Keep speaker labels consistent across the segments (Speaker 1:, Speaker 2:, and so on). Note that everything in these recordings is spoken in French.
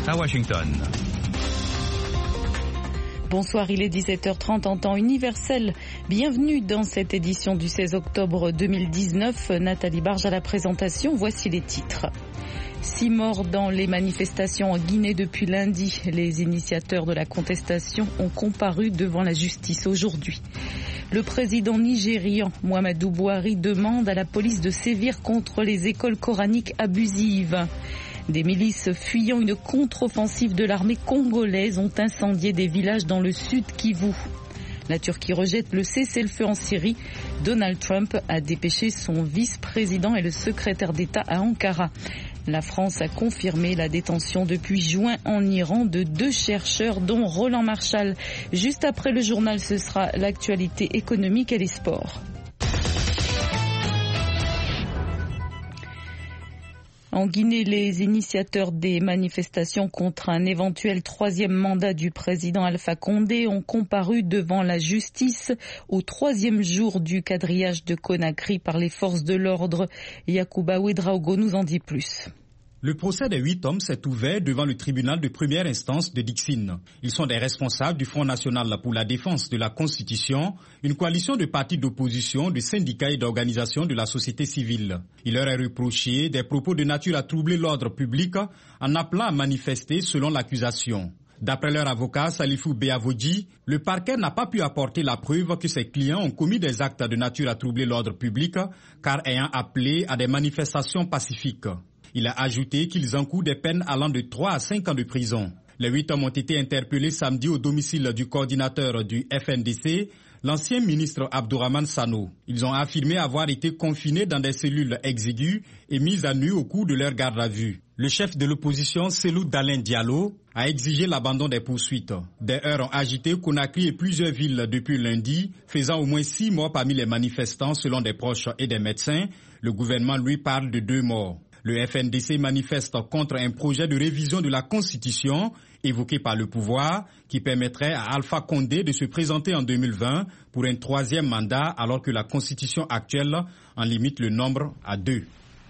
Speaker 1: à Washington.
Speaker 2: Bonsoir, il est 17h30 en temps universel. Bienvenue dans cette édition du 16 octobre 2019. Nathalie Barge à la présentation, voici les titres. 6 morts dans les manifestations en Guinée depuis lundi. Les initiateurs de la contestation ont comparu devant la justice aujourd'hui. Le président nigérian Muhammadu Buhari demande à la police de sévir contre les écoles coraniques abusives. Des milices fuyant une contre-offensive de l'armée congolaise ont incendié des villages dans le sud Kivu. La Turquie rejette le cessez-le-feu en Syrie. Donald Trump a dépêché son vice-président et le secrétaire d'État à Ankara. La France a confirmé la détention depuis juin en Iran de 2 chercheurs dont Roland Marchal. Juste après le journal, ce sera l'actualité économique et les sports. En Guinée, les initiateurs des manifestations contre un éventuel 3e mandat du président Alpha Condé ont comparu devant la justice au 3e jour du quadrillage de Conakry par les forces de l'ordre. Yacouba Ouedraogo nous en dit plus.
Speaker 3: Le procès des 8 hommes s'est ouvert devant le tribunal de première instance de Dixine. Ils sont des responsables du Front national pour la défense de la Constitution, une coalition de partis d'opposition, de syndicats et d'organisations de la société civile. Il leur est reproché des propos de nature à troubler l'ordre public en appelant à manifester selon l'accusation. D'après leur avocat Salifou Beavodji, le parquet n'a pas pu apporter la preuve que ses clients ont commis des actes de nature à troubler l'ordre public, car ayant appelé à des manifestations pacifiques. Il a ajouté qu'ils encourent des peines allant de 3 à 5 ans de prison. Les 8 hommes ont été interpellés samedi au domicile du coordinateur du FNDC, l'ancien ministre Abdourahmane Sano. Ils ont affirmé avoir été confinés dans des cellules exiguës et mis à nu au cours de leur garde à vue. Le chef de l'opposition, Cellou Dalein Diallo, a exigé l'abandon des poursuites. Des heurts ont agité Conakry et plusieurs villes depuis lundi, faisant au moins 6 morts parmi les manifestants selon des proches et des médecins. Le gouvernement lui parle de 2 morts. Le FNDC manifeste contre un projet de révision de la Constitution évoqué par le pouvoir qui permettrait à Alpha Condé de se présenter en 2020 pour un 3e mandat alors que la Constitution actuelle en limite le nombre à 2.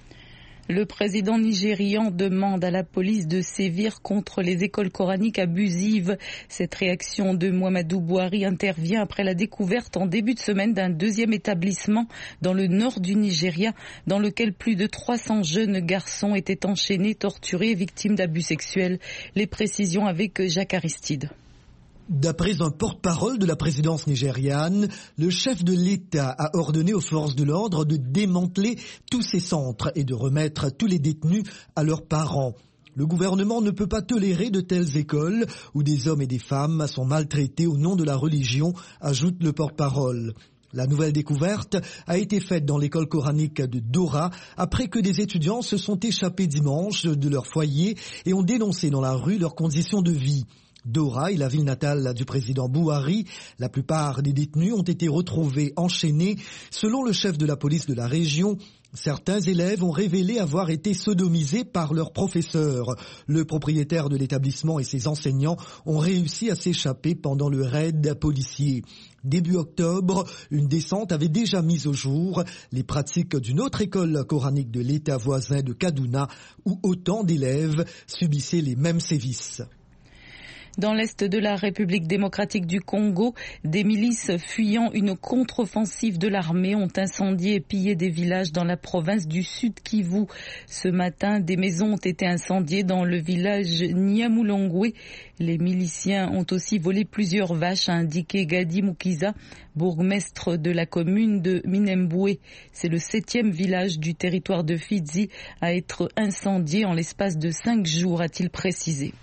Speaker 2: Le président nigérian demande à la police de sévir contre les écoles coraniques abusives. Cette réaction de Muhammadu Buhari intervient après la découverte en début de semaine d'un 2e établissement dans le nord du Nigeria, dans lequel plus de 300 jeunes garçons étaient enchaînés, torturés et victimes d'abus sexuels. Les précisions avec Jacques Aristide.
Speaker 4: D'après un porte-parole de la présidence nigériane, le chef de l'État a ordonné aux forces de l'ordre de démanteler tous ces centres et de remettre tous les détenus à leurs parents. Le gouvernement ne peut pas tolérer de telles écoles où des hommes et des femmes sont maltraités au nom de la religion, ajoute le porte-parole. La nouvelle découverte a été faite dans l'école coranique de Dora après que des étudiants se sont échappés dimanche de leur foyer et ont dénoncé dans la rue leurs conditions de vie. Dora est la ville natale du président Buhari. La plupart des détenus ont été retrouvés enchaînés. Selon le chef de la police de la région, certains élèves ont révélé avoir été sodomisés par leurs professeurs. Le propriétaire de l'établissement et ses enseignants ont réussi à s'échapper pendant le raid policier. Début octobre, une descente avait déjà mis au jour les pratiques d'une autre école coranique de l'État voisin de Kaduna où autant d'élèves subissaient les mêmes sévices.
Speaker 2: Dans l'est de la République démocratique du Congo, des milices fuyant une contre-offensive de l'armée ont incendié et pillé des villages dans la province du Sud Kivu. Ce matin, des maisons ont été incendiées dans le village Nyamulongwe. Les miliciens ont aussi volé plusieurs vaches, a indiqué Gadi Mukiza, bourgmestre de la commune de Minembwe. C'est le 7e village du territoire de Fizi à être incendié en l'espace de 5 jours, a-t-il précisé.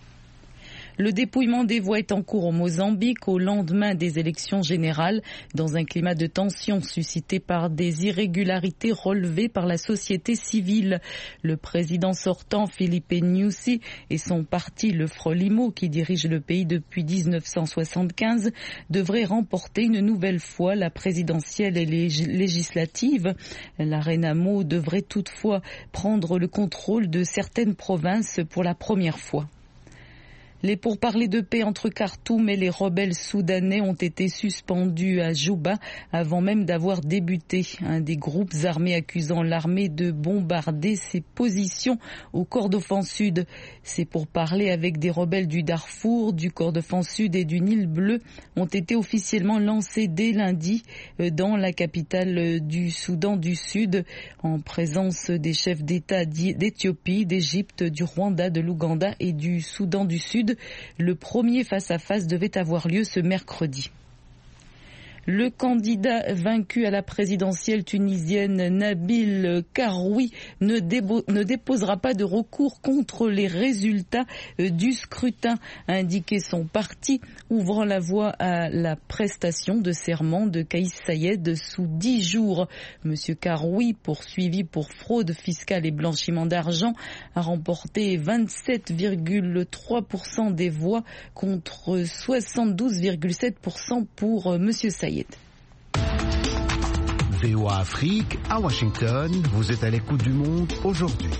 Speaker 2: Le dépouillement des voix est en cours au Mozambique au lendemain des élections générales, dans un climat de tension suscité par des irrégularités relevées par la société civile. Le président sortant, Filipe Nyusi, et son parti, le Frelimo, qui dirige le pays depuis 1975, devraient remporter une nouvelle fois la présidentielle et les législatives. La Renamo devrait toutefois prendre le contrôle de certaines provinces pour la première fois. Les pourparlers de paix entre Khartoum et les rebelles soudanais ont été suspendus à Juba avant même d'avoir débuté. Un des groupes armés accusant l'armée de bombarder ses positions au Kordofan Sud. Ces pourparlers avec des rebelles du Darfour, du Kordofan Sud et du Nil Bleu ont été officiellement lancés dès lundi dans la capitale du Soudan du Sud en présence des chefs d'État d'Éthiopie, d'Égypte, du Rwanda, de l'Ouganda et du Soudan du Sud. Le premier face-à-face devait avoir lieu ce mercredi. Le candidat vaincu à la présidentielle tunisienne, Nabil Karoui, ne déposera pas de recours contre les résultats du scrutin, a indiqué son parti, ouvrant la voie à la prestation de serment de Kais Saied sous 10 jours. Monsieur Karoui, poursuivi pour fraude fiscale et blanchiment d'argent, a remporté 27,3% des voix contre 72,7% pour Monsieur Saied.
Speaker 1: VOA Afrique, à Washington, vous êtes à l'écoute du monde aujourd'hui.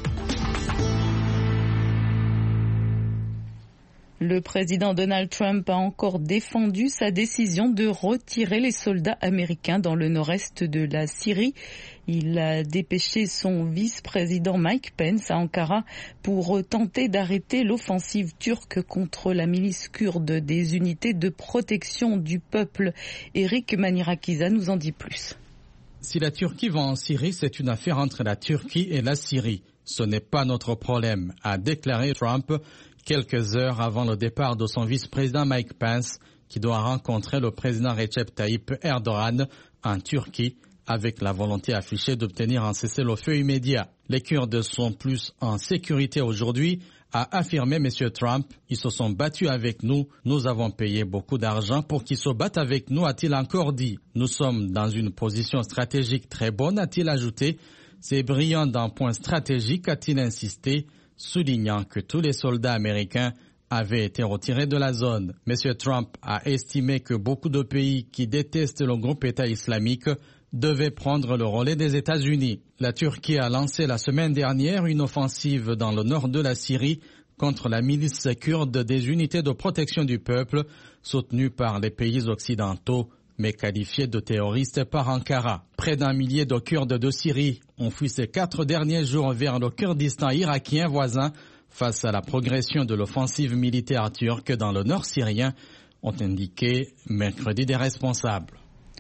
Speaker 2: Le président Donald Trump a encore défendu sa décision de retirer les soldats américains dans le nord-est de la Syrie. Il a dépêché son vice-président Mike Pence à Ankara pour tenter d'arrêter l'offensive turque contre la milice kurde des unités de protection du peuple. Eric Manirakiza nous en dit plus.
Speaker 3: Si la Turquie va en Syrie, c'est une affaire entre la Turquie et la Syrie. Ce n'est pas notre problème, a déclaré Trump quelques heures avant le départ de son vice-président Mike Pence, qui doit rencontrer le président Recep Tayyip Erdogan en Turquie, avec la volonté affichée d'obtenir un cessez-le-feu immédiat. Les Kurdes sont plus en sécurité aujourd'hui, a affirmé M. Trump. Ils se sont battus avec nous. Nous avons payé beaucoup d'argent pour qu'ils se battent avec nous, a-t-il encore dit. Nous sommes dans une position stratégique très bonne, a-t-il ajouté. C'est brillant d'un point stratégique, a-t-il insisté, soulignant que tous les soldats américains avaient été retirés de la zone. M. Trump a estimé que beaucoup de pays qui détestent le groupe État islamique devaient prendre le relais des États-Unis. La Turquie a lancé la semaine dernière une offensive dans le nord de la Syrie contre la milice kurde des unités de protection du peuple, soutenue par les pays occidentaux, mais qualifiée de terroriste par Ankara. Près d'1 millier de Kurdes de Syrie ont fui ces 4 derniers jours vers le Kurdistan irakien voisin face à la progression de l'offensive militaire turque dans le nord syrien, ont indiqué mercredi des responsables.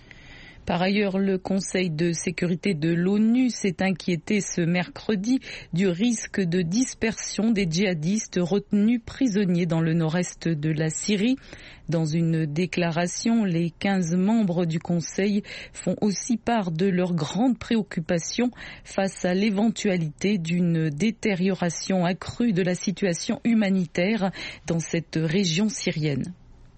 Speaker 2: Par ailleurs, le Conseil de sécurité de l'ONU s'est inquiété ce mercredi du risque de dispersion des djihadistes retenus prisonniers dans le nord-est de la Syrie. Dans une déclaration, les 15 membres du Conseil font aussi part de leur grande préoccupation face à l'éventualité d'une détérioration accrue de la situation humanitaire dans cette région syrienne.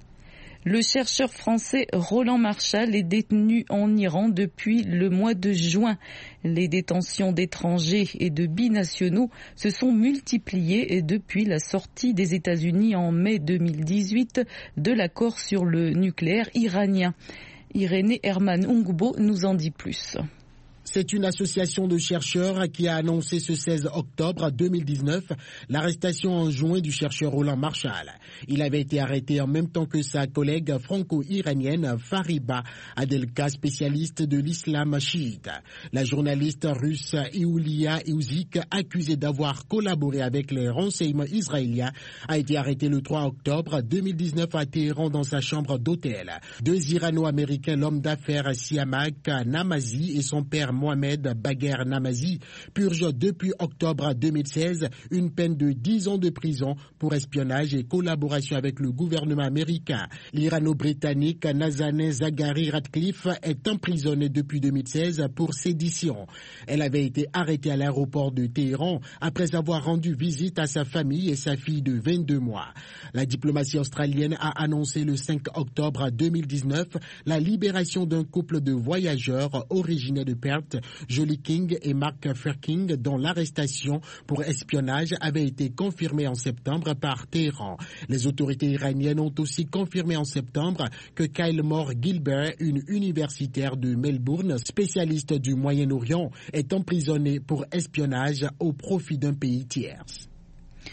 Speaker 2: Le chercheur français Roland Marchal est détenu en Iran depuis le mois de juin. Les détentions d'étrangers et de binationaux se sont multipliées depuis la sortie des États-Unis en mai 2018 de l'accord sur le nucléaire iranien. Irénée Herman Ungbo nous en dit plus.
Speaker 5: C'est une association de chercheurs qui a annoncé ce 16 octobre 2019 l'arrestation en juin du chercheur Roland Marchal. Il avait été arrêté en même temps que sa collègue franco-iranienne Fariba Adelka, spécialiste de l'islam chiite. La journaliste russe Iulia Iuzik, accusée d'avoir collaboré avec les renseignements israéliens, a été arrêtée le 3 octobre 2019 à Téhéran dans sa chambre d'hôtel. 2 Irano-Américains, l'homme d'affaires Siamak Namazi et son père Mohamed Bagher Namazi, purgent depuis octobre 2016 une peine de 10 ans de prison pour espionnage et collaboration avec le gouvernement américain. L'Irano-Britannique Nazanin Zaghari Ratcliffe est emprisonnée depuis 2016 pour sédition. Elle avait été arrêtée à l'aéroport de Téhéran après avoir rendu visite à sa famille et sa fille de 22 mois. La diplomatie australienne a annoncé le 5 octobre 2019 la libération d'un couple de voyageurs originaires de Perth, Jolie King et Mark Ferking, dont l'arrestation pour espionnage avait été confirmée en septembre par Téhéran. Les autorités iraniennes ont aussi confirmé en septembre que Kyle Moore Gilbert, une universitaire de Melbourne, spécialiste du Moyen-Orient, est emprisonnée pour espionnage au profit d'un pays tiers.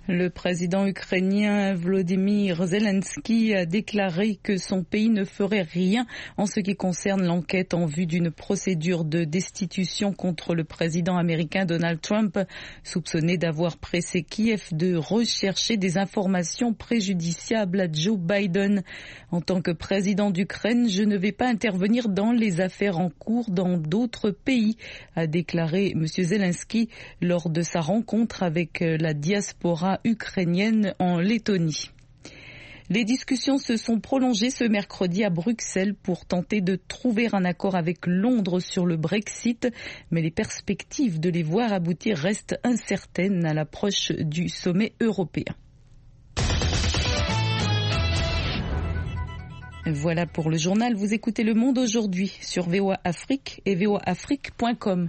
Speaker 2: Le président ukrainien Volodymyr Zelensky a déclaré que son pays ne ferait rien en ce qui concerne l'enquête en vue d'une procédure de destitution contre le président américain Donald Trump, soupçonné d'avoir pressé Kiev de rechercher des informations préjudiciables à Joe Biden. En tant que président d'Ukraine, je ne vais pas intervenir dans les affaires en cours dans d'autres pays, a déclaré M. Zelensky lors de sa rencontre avec la diaspora ukrainienne en Lettonie. Les discussions se sont prolongées ce mercredi à Bruxelles pour tenter de trouver un accord avec Londres sur le Brexit, mais les perspectives de les voir aboutir restent incertaines à l'approche du sommet européen. Voilà pour le journal. Vous écoutez Le Monde aujourd'hui sur VOA Afrique et voaafrique.com.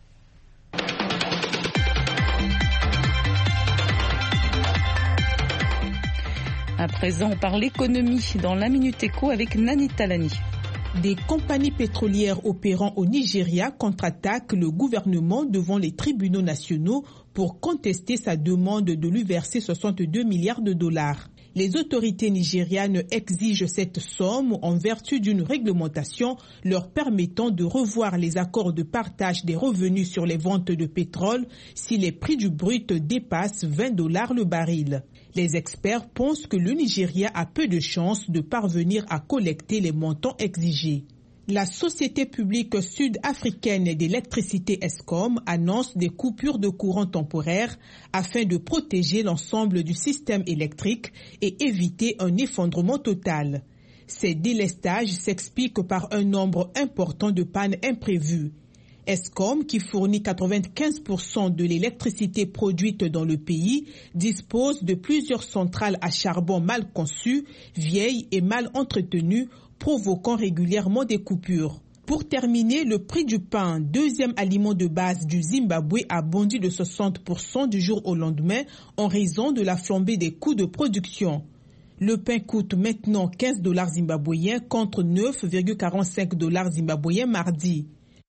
Speaker 2: À présent, on parle économie dans la Minute Éco avec Nani Talani.
Speaker 6: Des compagnies pétrolières opérant au Nigeria contre-attaquent le gouvernement devant les tribunaux nationaux pour contester sa demande de lui verser 62 milliards de dollars. Les autorités nigérianes exigent cette somme en vertu d'une réglementation leur permettant de revoir les accords de partage des revenus sur les ventes de pétrole si les prix du brut dépassent $20 le baril. Les experts pensent que le Nigeria a peu de chances de parvenir à collecter les montants exigés. La Société publique sud-africaine d'électricité Eskom annonce des coupures de courant temporaires afin de protéger l'ensemble du système électrique et éviter un effondrement total. Ces délestages s'expliquent par un nombre important de pannes imprévues. Eskom, qui fournit 95% de l'électricité produite dans le pays, dispose de plusieurs centrales à charbon mal conçues, vieilles et mal entretenues, provoquant régulièrement des coupures. Pour terminer, le prix du pain, deuxième aliment de base du Zimbabwe, a bondi de 60% du jour au lendemain en raison de la flambée des coûts de production. Le pain coûte maintenant $15 zimbabwéens contre $9,45 zimbabwéens mardi.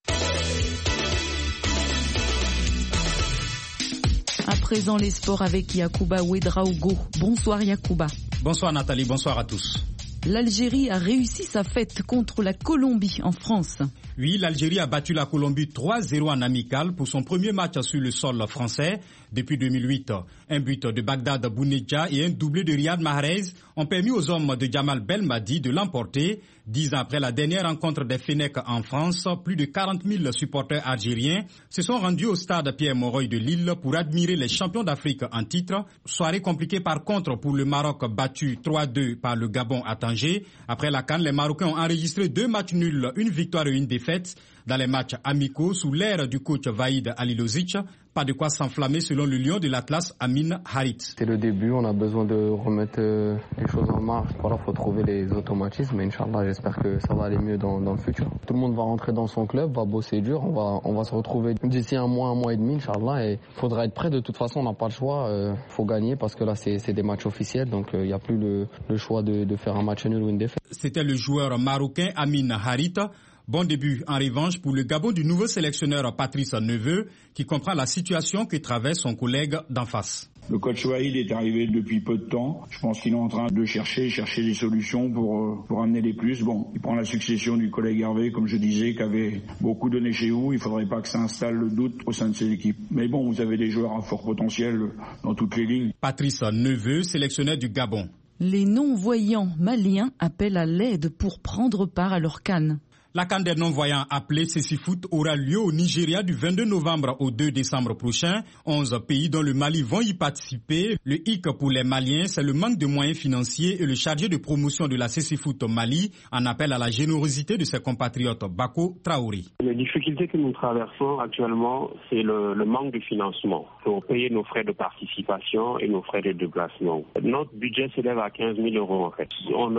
Speaker 2: À présent, les sports avec Yacouba Ouedraogo. Bonsoir Yacouba.
Speaker 3: Bonsoir Nathalie, bonsoir à tous.
Speaker 2: L'Algérie a réussi sa fête contre la Colombie en France.
Speaker 3: Oui, l'Algérie a battu la Colombie 3-0 en amical pour son premier match sur le sol français depuis 2008. Un but de Bagdad Bounedjah et un doublé de Riyad Mahrez ont permis aux hommes de Jamal Belmadi de l'emporter. 10 ans après la dernière rencontre des Fennecs en France, plus de 40 000 supporters algériens se sont rendus au stade Pierre-Mauroy de Lille pour admirer les champions d'Afrique en titre. Soirée compliquée par contre pour le Maroc battu 3-2 par le Gabon à Tanger. Après la CAN, les Marocains ont enregistré 2 matchs nuls, une victoire et une défaite dans les matchs amicaux sous l'ère du coach Vaïd Alilozic. Pas de quoi s'enflammer selon le lion de l'Atlas, Amin Harit.
Speaker 7: C'est le début, on a besoin de remettre les choses en marche. Voilà, faut trouver les automatismes, mais Inch'Allah, j'espère que ça va aller mieux dans le futur. Tout le monde va rentrer dans son club, va bosser dur, on va se retrouver d'ici un mois et demi, Inch'Allah, et faudra être prêt. De toute façon, on n'a pas le choix, faut gagner parce que là, c'est des matchs officiels, donc il n'y a plus le choix de faire un match nul ou une défaite.
Speaker 3: C'était le joueur marocain Amin Harit. Bon début en revanche pour le Gabon du nouveau sélectionneur Patrice Neveu qui comprend la situation que traverse son collègue d'en face.
Speaker 8: Le coach Waïd est arrivé depuis peu de temps. Je pense qu'il est en train de chercher des solutions pour amener les plus. Bon, il prend la succession du collègue Hervé, comme je disais, qui avait beaucoup donné chez vous. Il ne faudrait pas que ça installe le doute au sein de ses équipes. Mais bon, vous avez des joueurs à fort potentiel dans toutes les lignes.
Speaker 3: Patrice Neveu, sélectionneur du Gabon.
Speaker 2: Les non-voyants maliens appellent à l'aide pour prendre part à leur CAN.
Speaker 3: La CAN des non-voyants appelée Cécifoot aura lieu au Nigeria du 22 novembre au 2 décembre prochain. 11 pays dont le Mali vont y participer. Le hic pour les Maliens, c'est le manque de moyens financiers et le chargé de promotion de la Cécifoot Mali en appelle à la générosité de ses compatriotes Bako Traoré.
Speaker 9: Les difficultés que nous traversons actuellement, c'est le manque de financement pour payer nos frais de participation et nos frais de déplacement. Notre budget s'élève à 15 000 € en fait. On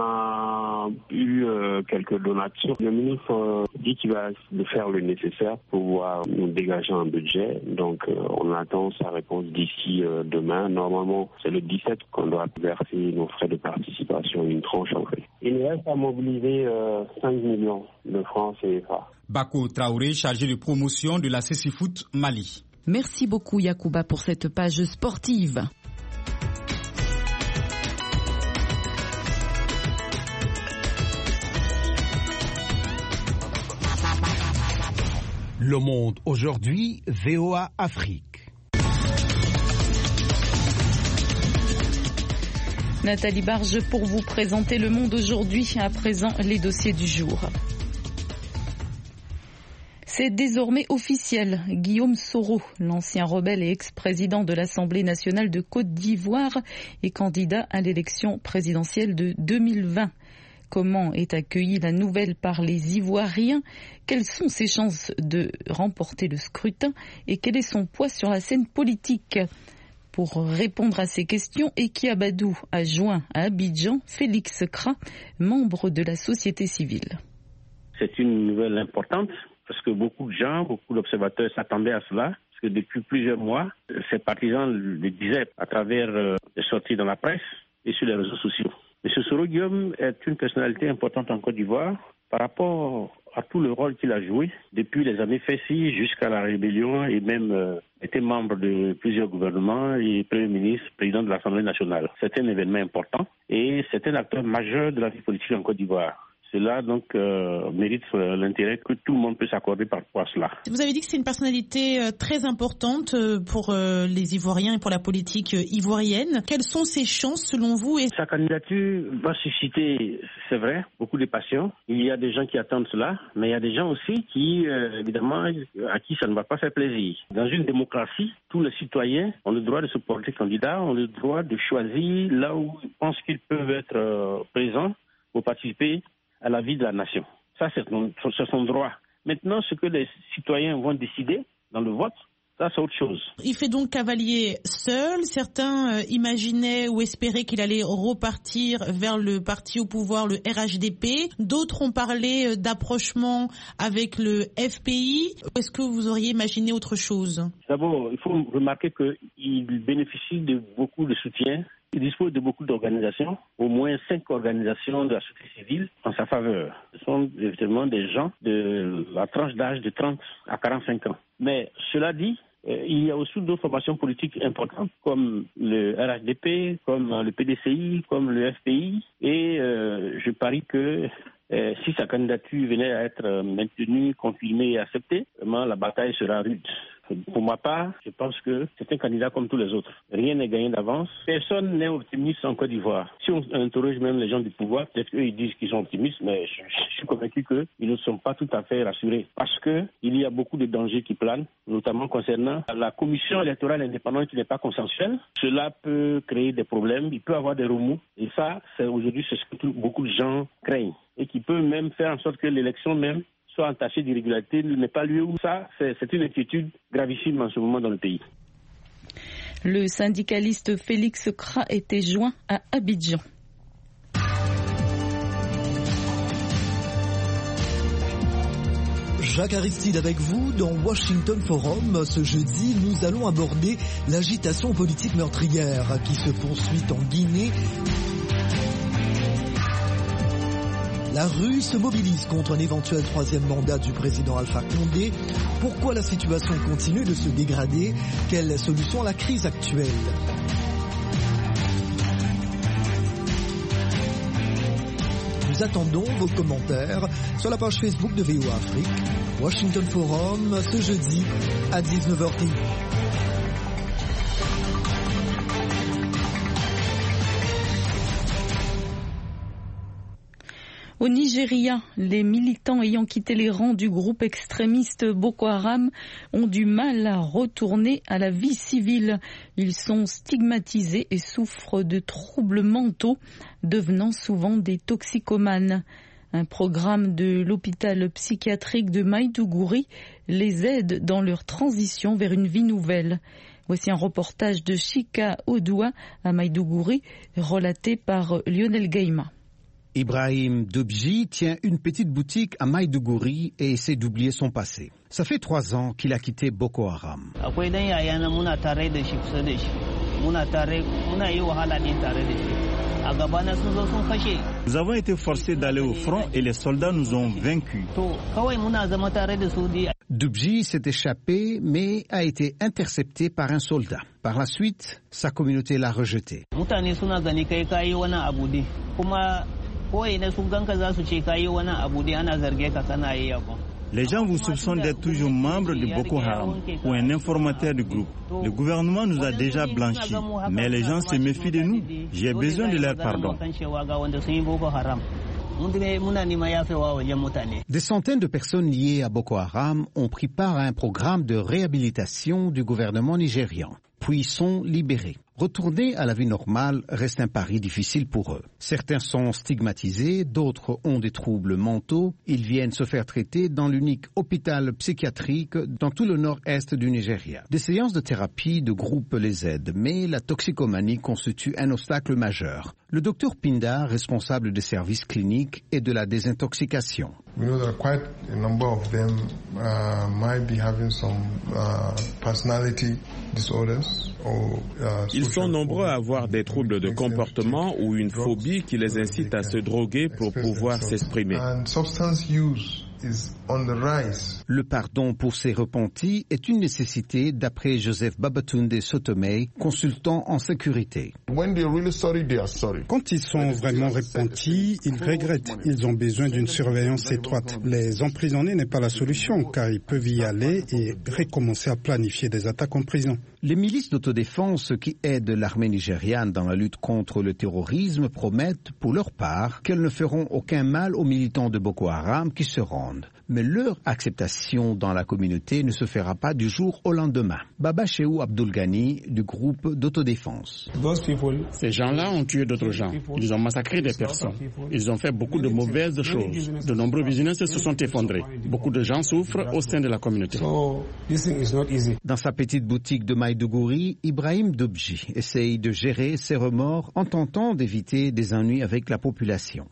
Speaker 9: a eu quelques donations. Le ministre dit qu'il va faire le nécessaire pour pouvoir nous dégager un budget. Donc on attend sa réponse d'ici demain. Normalement, c'est le 17 qu'on doit verser nos frais de participation, une tranche en fait. Il nous reste à mobiliser 5 millions de francs CFA.
Speaker 3: Bako Traoré, chargé de promotion de la Cécifoot Mali.
Speaker 2: Merci beaucoup Yacouba pour cette page sportive.
Speaker 10: Le Monde aujourd'hui, VOA Afrique.
Speaker 2: Nathalie Barge pour vous présenter Le Monde aujourd'hui. À présent, les dossiers du jour. C'est désormais officiel. Guillaume Soro, l'ancien rebelle et ex-président de l'Assemblée nationale de Côte d'Ivoire, est candidat à l'élection présidentielle de 2020. Comment est accueillie la nouvelle par les Ivoiriens? Quelles sont ses chances de remporter le scrutin? Et quel est son poids sur la scène politique? Pour répondre à ces questions, Eki Abadou a joint à Abidjan Félix Kra, membre de la société civile.
Speaker 11: C'est une nouvelle importante parce que beaucoup de gens, beaucoup d'observateurs s'attendaient à cela. Parce que depuis plusieurs mois, ces partisans le disaient à travers des sorties dans la presse et sur les réseaux sociaux. M. Soro Guillaume est une personnalité importante en Côte d'Ivoire par rapport à tout le rôle qu'il a joué depuis les années Fessi jusqu'à la rébellion et même était membre de plusieurs gouvernements et Premier ministre, président de l'Assemblée nationale. C'est un événement important et c'est un acteur majeur de la vie politique en Côte d'Ivoire. Cela donc mérite l'intérêt que tout le monde peut s'accorder par rapport à cela.
Speaker 12: Vous avez dit que c'est une personnalité très importante pour les Ivoiriens et pour la politique ivoirienne. Quelles sont ses chances selon vous?
Speaker 11: Sa candidature va susciter, c'est vrai, beaucoup de passion. Il y a des gens qui attendent cela, mais il y a des gens aussi qui, évidemment, à qui ça ne va pas faire plaisir. Dans une démocratie, tous les citoyens ont le droit de se porter candidat, ont le droit de choisir là où ils pensent qu'ils peuvent être présents pour participer à la vie de la nation. Ça, c'est son droit. Maintenant, ce que les citoyens vont décider dans le vote, ça, c'est autre chose.
Speaker 12: Il fait donc cavalier seul. Certains imaginaient ou espéraient qu'il allait repartir vers le parti au pouvoir, le RHDP. D'autres ont parlé d'approchement avec le FPI. Est-ce que vous auriez imaginé autre chose?
Speaker 11: D'abord, il faut remarquer qu'il bénéficie de beaucoup de soutien. Il dispose de beaucoup d'organisations, au moins 5 organisations de la société civile en sa faveur. Ce sont évidemment des gens de la tranche d'âge de 30 à 45 ans. Mais cela dit, il y a aussi d'autres formations politiques importantes comme le RHDP, comme le PDCI, comme le FPI. Et je parie que si sa candidature venait à être maintenue, confirmée et acceptée, vraiment la bataille sera rude. Pour ma part, je pense que c'est un candidat comme tous les autres. Rien n'est gagné d'avance. Personne n'est optimiste en Côte d'Ivoire. Si on interroge même les gens du pouvoir, peut-être qu'eux ils disent qu'ils sont optimistes, mais je suis convaincu qu'ils ne sont pas tout à fait rassurés. Parce qu'il y a beaucoup de dangers qui planent, notamment concernant la commission électorale indépendante qui n'est pas consensuelle. Cela peut créer des problèmes, il peut y avoir des remous. Et ça, aujourd'hui, c'est ce que beaucoup de gens craignent. Et qui peut même faire en sorte que l'élection même soit entachée d'irrégularité, n'est pas lieu où ça, c'est une inquiétude gravissime en ce moment dans le pays.
Speaker 2: Le syndicaliste Félix Kra était joint à Abidjan.
Speaker 4: Jacques Aristide avec vous dans Washington Forum. Ce jeudi, nous allons aborder l'agitation politique meurtrière qui se poursuit en Guinée. La rue se mobilise contre un éventuel 3e mandat du président Alpha Condé. Pourquoi la situation continue de se dégrader? Quelle solution à la crise actuelle? Nous attendons vos commentaires sur la page Facebook de VOA Afrique. Washington Forum, ce jeudi à 19h30.
Speaker 2: Au Nigeria, les militants ayant quitté les rangs du groupe extrémiste Boko Haram ont du mal à retourner à la vie civile. Ils sont stigmatisés et souffrent de troubles mentaux, devenant souvent des toxicomanes. Un programme de l'hôpital psychiatrique de Maïdougouri les aide dans leur transition vers une vie nouvelle. Voici un reportage de Chika Odoua à Maïdougouri, relaté par Lionel Gaïma.
Speaker 10: Ibrahim Dobji tient une petite boutique à Maïdougouri et essaie d'oublier son passé. Ça fait 3 ans qu'il a quitté Boko Haram.
Speaker 13: Nous avons été forcés d'aller au front et les soldats nous ont vaincus.
Speaker 10: Dobji s'est échappé mais a été intercepté par un soldat. Par la suite, sa communauté l'a rejeté.
Speaker 13: Les gens vous soupçonnent d'être toujours membre de Boko Haram ou un informateur du groupe. Le gouvernement nous a déjà blanchis, mais les gens se méfient de nous. J'ai besoin de leur pardon.
Speaker 10: Des centaines de personnes liées à Boko Haram ont pris part à un programme de réhabilitation du gouvernement nigérian, puis sont libérés. Retourner à la vie normale reste un pari difficile pour eux. Certains sont stigmatisés, d'autres ont des troubles mentaux. Ils viennent se faire traiter dans l'unique hôpital psychiatrique dans tout le nord-est du Nigeria. Des séances de thérapie de groupe les aident, mais la toxicomanie constitue un obstacle majeur. Le docteur Pinda, responsable des services cliniques et de la désintoxication.
Speaker 14: We know that quite a number of them might be having some personality disorders or
Speaker 15: Ils sont nombreux à avoir des troubles de comportement ou une phobie qui les incite à se droguer pour pouvoir s'exprimer.
Speaker 10: Le pardon pour ces repentis est une nécessité d'après Joseph Babatunde Sotomei, consultant en sécurité.
Speaker 16: Quand ils sont vraiment repentis, ils regrettent. Ils ont besoin d'une surveillance étroite. Les emprisonner n'est pas la solution car ils peuvent y aller et recommencer à planifier des attaques en prison.
Speaker 10: Les milices d'autodéfense qui aident l'armée nigériane dans la lutte contre le terrorisme promettent pour leur part qu'elles ne feront aucun mal aux militants de Boko Haram qui se rendent. Mais leur acceptation dans la communauté ne se fera pas du jour au lendemain. Baba Shehu Abdul Ghani du groupe d'autodéfense.
Speaker 17: Ces gens-là ont tué d'autres gens. Ils ont massacré des personnes. Ils ont fait beaucoup de mauvaises choses. De nombreux business se sont effondrés. Beaucoup de gens souffrent au sein de la communauté.
Speaker 10: Dans sa petite boutique de Maïdougouri, Ibrahim Dobji essaye de gérer ses remords en tentant d'éviter des ennuis avec la population.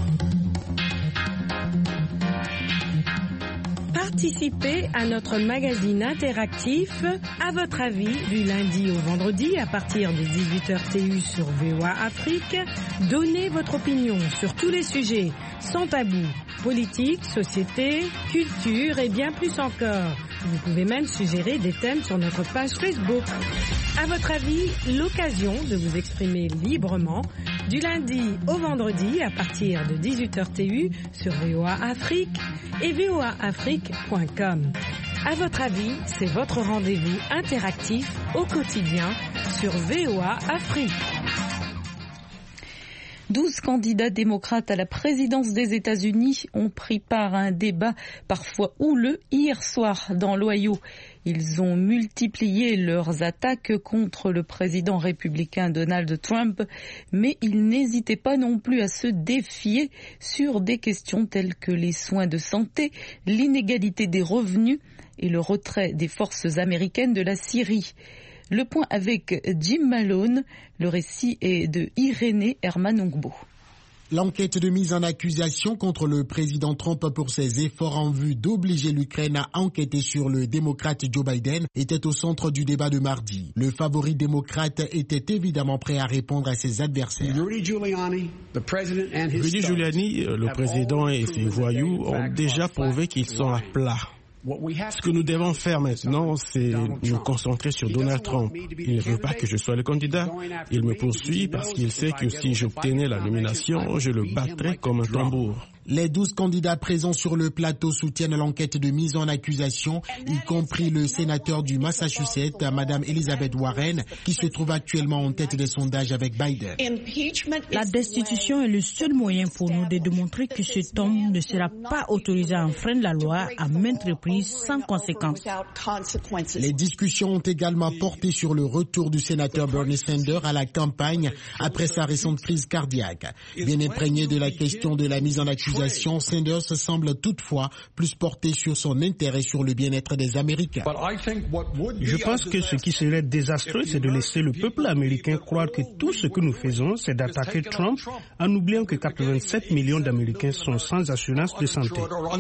Speaker 18: Participez à notre magazine interactif À votre avis du lundi au vendredi à partir de 18h TU sur VOA Afrique. Donnez votre opinion sur tous les sujets sans tabou, politique, société, culture et bien plus encore. Vous pouvez même suggérer des thèmes sur notre page Facebook. À votre avis, l'occasion de vous exprimer librement du lundi au vendredi à partir de 18h TU sur VOA Afrique et voaafrique.com. À votre avis, c'est votre rendez-vous interactif au quotidien sur VOA Afrique.
Speaker 2: 12 candidats démocrates à la présidence des États-Unis ont pris part à un débat parfois houleux hier soir dans l'Ohio. Ils ont multiplié leurs attaques contre le président républicain Donald Trump, mais ils n'hésitaient pas non plus à se défier sur des questions telles que les soins de santé, l'inégalité des revenus et le retrait des forces américaines de la Syrie. Le point avec Jim Malone, le récit est de Irénée Hermanongbo.
Speaker 5: L'enquête de mise en accusation contre le président Trump pour ses efforts en vue d'obliger l'Ukraine à enquêter sur le démocrate Joe Biden était au centre du débat de mardi. Le favori démocrate était évidemment prêt à répondre à ses adversaires.
Speaker 19: Rudy Giuliani, le président et ses voyous ont déjà prouvé qu'ils sont à plat. Ce que nous devons faire maintenant, c'est nous concentrer sur Donald Trump. Il ne veut pas que je sois le candidat. Il me poursuit parce qu'il sait que si j'obtenais la nomination, je le battrais comme un tambour.
Speaker 5: Les 12 candidats présents sur le plateau soutiennent l'enquête de mise en accusation, y compris le sénateur du Massachusetts, Madame Elizabeth Warren, qui se trouve actuellement en tête des sondages avec Biden.
Speaker 12: La destitution est le seul moyen pour nous de démontrer que cet homme ne sera pas autorisé à enfreindre la loi à maintes reprises sans conséquence.
Speaker 5: Les discussions ont également porté sur le retour du sénateur Bernie Sanders à la campagne après sa récente crise cardiaque. Bien imprégné de la question de la mise en accusation, Sanders semble toutefois plus porté sur son intérêt sur le bien-être des Américains.
Speaker 19: Je pense que ce qui serait désastreux, c'est de laisser le peuple américain croire que tout ce que nous faisons, c'est d'attaquer Trump en oubliant que 87 millions d'Américains sont sans assurance de santé.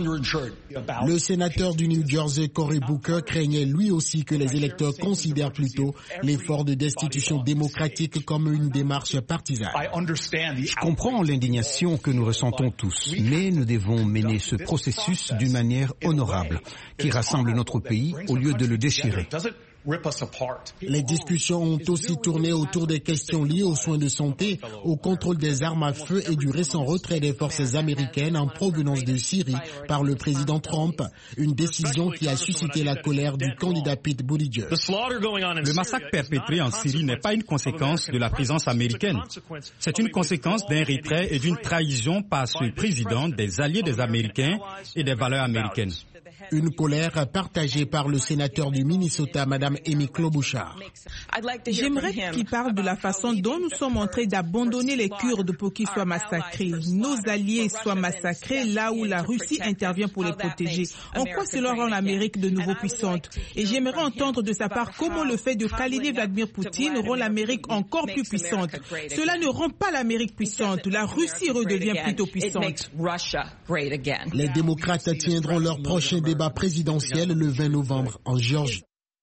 Speaker 5: Le sénateur du New Jersey, Cory Booker, craignait lui aussi que les électeurs considèrent plutôt l'effort de destitution démocratique comme une démarche partisane.
Speaker 10: Je comprends l'indignation que nous ressentons tous. Mais nous devons mener ce processus d'une manière honorable, qui rassemble notre pays au lieu de le déchirer.
Speaker 5: Les discussions ont aussi tourné autour des questions liées aux soins de santé, au contrôle des armes à feu et du récent retrait des forces américaines en provenance de Syrie par le président Trump, une décision qui a suscité la colère du candidat Pete Buttigieg.
Speaker 3: Le massacre perpétré en Syrie n'est pas une conséquence de la présence américaine. C'est une conséquence d'un retrait et d'une trahison par ce président des alliés des Américains et des valeurs américaines.
Speaker 5: Une colère partagée par le sénateur du Minnesota, Mme Amy Klobuchar.
Speaker 6: J'aimerais qu'il parle de la façon dont nous sommes en train d'abandonner les Kurdes pour qu'ils soient massacrés. Nos alliés soient massacrés là où la Russie intervient pour les protéger. En quoi cela rend l'Amérique de nouveau puissante? Et j'aimerais entendre de sa part comment le fait de câliner Vladimir Poutine rend l'Amérique encore plus puissante. Cela ne rend pas l'Amérique puissante. La Russie redevient plutôt puissante.
Speaker 5: Les démocrates tiendront leur prochain débat présidentiel le 20 novembre en Géorgie.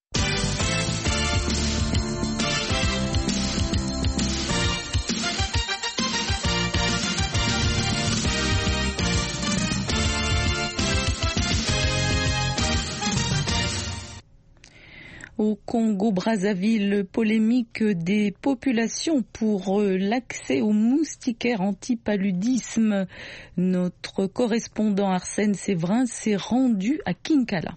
Speaker 2: Au Congo-Brazzaville, polémique des populations pour l'accès aux moustiquaires anti-paludisme. Notre correspondant Arsène Séverin s'est rendu à Kinkala.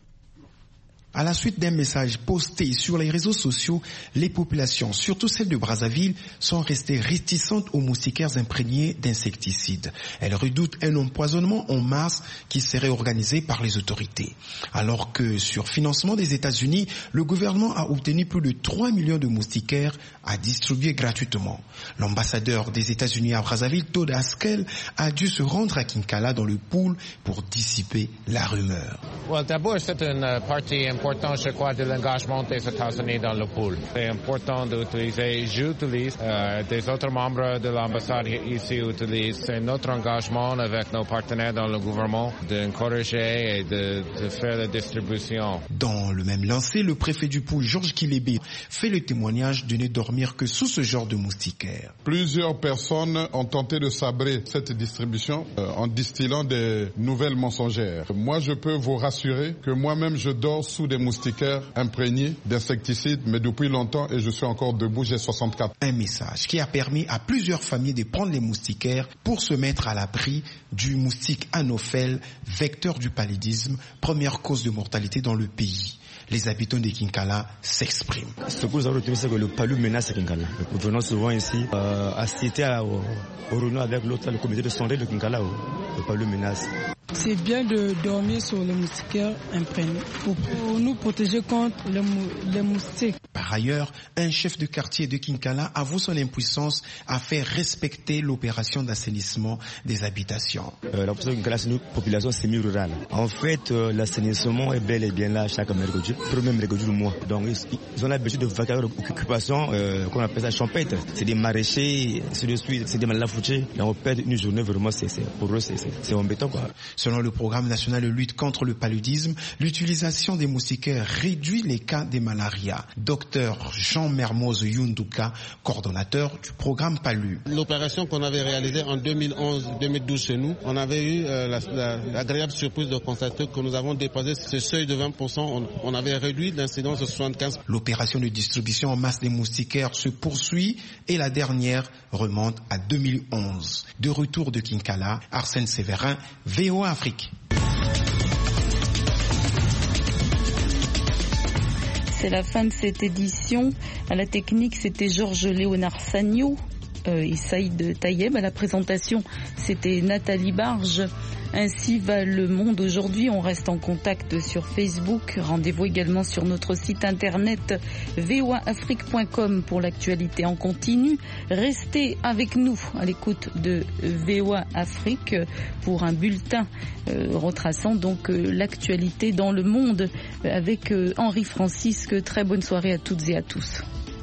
Speaker 20: À la suite d'un message posté sur les réseaux sociaux, les populations, surtout celles de Brazzaville, sont restées réticentes aux moustiquaires imprégnés d'insecticides. Elles redoutent un empoisonnement en masse qui serait organisé par les autorités. Alors que, sur financement des États-Unis, le gouvernement a obtenu plus de 3 millions de moustiquaires à distribuer gratuitement. L'ambassadeur des États-Unis à Brazzaville, Todd Haskell, a dû se rendre à Kinkala dans le pool pour dissiper la rumeur.
Speaker 21: D'abord, c'est une partie importante, je crois, de l'engagement des États-Unis dans le pool. C'est important d'utiliser, j'utilise, des autres membres de l'ambassade ici utilisent. C'est notre engagement avec nos partenaires dans le gouvernement d'encourager et de faire la distribution.
Speaker 20: Dans le même lancé, le préfet du pool, Georges Kilébé, fait le témoignage de ne dormir que sous ce genre de moustiquaires.
Speaker 22: Plusieurs personnes ont tenté de sabrer cette distribution en distillant des nouvelles mensongères. Moi, je peux vous rassurer que moi-même, je dors sous des moustiquaires imprégnés d'insecticides, mais depuis longtemps, et je suis encore debout, j'ai 64.
Speaker 20: Un message qui a permis à plusieurs familles de prendre les moustiquaires pour se mettre à l'abri du moustique Anophèle, vecteur du paludisme, première cause de mortalité dans le pays. Les habitants de Kinkala s'expriment.
Speaker 23: Ce que nous avons retenu, c'est que le palu menace Kinkala. Nous venons souvent ici assister au réunion avec l'autre, le comité de santé de Kinkala. Le palu menace.
Speaker 24: C'est bien de dormir sur les moustiquaires imprégnés pour nous protéger contre les moustiques.
Speaker 20: Par ailleurs, un chef de quartier de Kinkala avoue son impuissance à faire respecter l'opération d'assainissement des habitations.
Speaker 23: La population de Kinkala, c'est une population semi-rurale. En fait, l'assainissement est bel et bien là chaque mercredi, premier mercredi du mois. Donc, ils ont l'habitude de vaquer leur occupation, qu'on appelle ça champêtre. C'est des maraîchers, c'est des malafouchés. Et on perd une journée, vraiment, pour eux, c'est embêtant, quoi.
Speaker 20: Selon le programme national de lutte contre le paludisme, l'utilisation des moustiquaires réduit les cas de malaria. Docteur Jean Mermoz Yunduka, coordonnateur du programme PALU.
Speaker 25: L'opération qu'on avait réalisée en 2011-2012 chez nous, on avait eu l'agréable surprise de constater que nous avons dépassé ce seuil de 20%. On avait réduit l'incidence de 75%.
Speaker 20: L'opération de distribution en masse des moustiquaires se poursuit et la dernière remonte à 2011. De retour de Kinkala, Arsène Séverin, VOA Afrique.
Speaker 2: C'est la fin de cette édition. À la technique, c'était Georges-Léonard Sagno et Saïd Tayeb. À la présentation, c'était Nathalie Barge. Ainsi va le monde aujourd'hui. On reste en contact sur Facebook. Rendez-vous également sur notre site internet voaafrique.com pour l'actualité en continu. Restez avec nous à l'écoute de VOA Afrique pour un bulletin retraçant donc l'actualité dans le monde avec Henri Francisque. Très bonne soirée à toutes et à tous.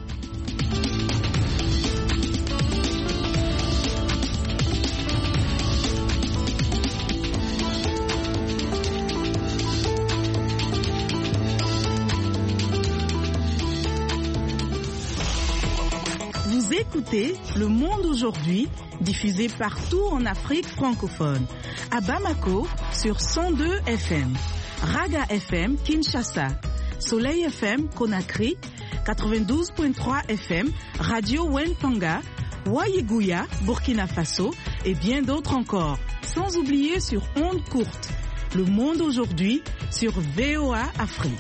Speaker 26: Écoutez Le Monde aujourd'hui, diffusé partout en Afrique francophone. À Bamako sur 102 FM, Raga FM Kinshasa, Soleil FM Conakry, 92.3 FM, Radio Wentanga, Waïgouya, Burkina Faso et bien d'autres encore. Sans oublier sur ondes courtes. Le monde aujourd'hui sur VOA Afrique.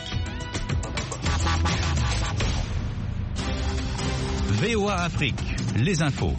Speaker 1: VOA Afrique, les infos.